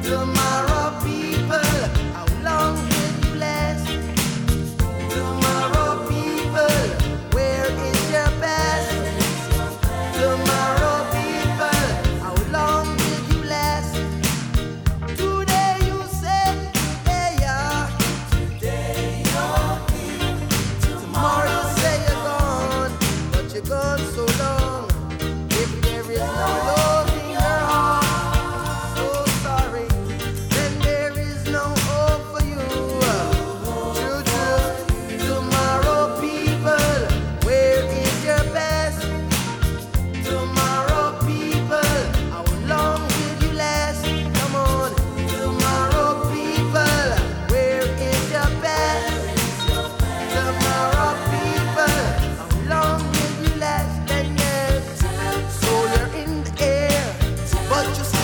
Tomorrow, people, how long will you last? Tomorrow, people, where is your past? Tomorrow, people, how long will you last? Today you say, hey, yeah. Today you're here. Tomorrow you say you're gone, but you're gone so long. If there is no love in your heart, so sorry, then there is no hope for you. True, true. Tomorrow, people, where is your best? Tomorrow, people, how long will you last? Come on. Tomorrow, people, where is your best? Tomorrow, people, how long will you last? Then yes, so you're in the air, but you